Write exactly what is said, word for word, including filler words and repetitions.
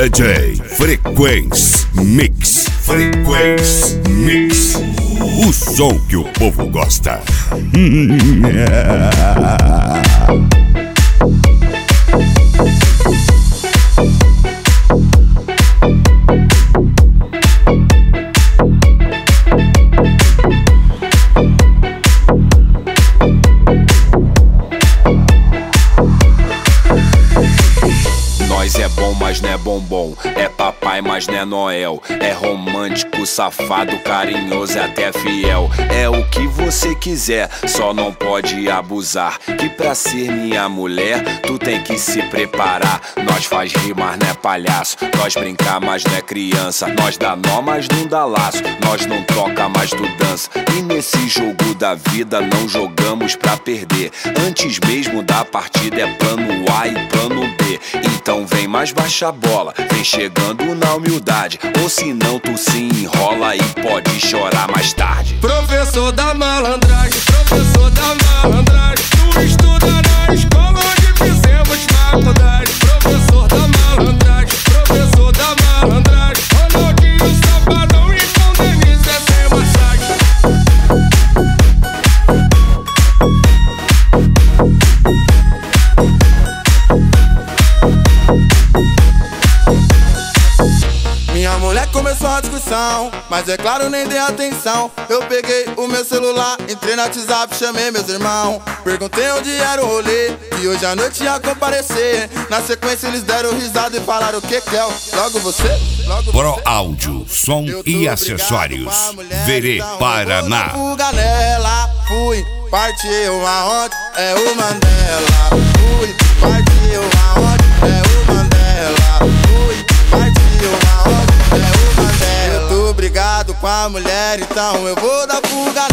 D J Frequência Mix. Frequência Mix. O som que o povo gosta. Nós é bom, mas não é bombom. É papai, mas não é Noel. É romântico, safado, carinhoso e até fiel. É o que você quiser, só não pode abusar. Que pra ser minha mulher, tu tem que se preparar. Nós faz rir, mas não é palhaço. Nós brincar, mas não é criança. Nós dá nó, mas não dá laço. Nós não toca, mas tu dança. E nesse jogo da vida não jogamos pra perder. Antes mesmo da partida é plano A e plano B. Então vem mais baixa a bola, vem chegando na humildade. Ou senão tu se enrola e pode chorar mais tarde. Professor da malandragem, professor da malandragem. Tu estuda na escola onde fizemos faculdade. Professor da malandragem, professor da malandragem. Ronaldinho Safadão e com Denise é sem massagem. Minha mulher começou a discussão, mas é claro, nem dei atenção. Eu peguei o meu celular, entrei no WhatsApp, chamei meus irmãos. Perguntei onde era o rolê, e hoje à noite ia comparecer. Na sequência eles deram risada e falaram o que que é. Logo você, logo você. Pro Áudio, som e acessórios. Verê então Paraná. Fuga nela, fui, partiu aonde é o Mandela. Fui, partiu aonde é o Mandela. Fui, partiu aonde é o Mandela. Eu tô brigado com a mulher, então eu vou dar fuga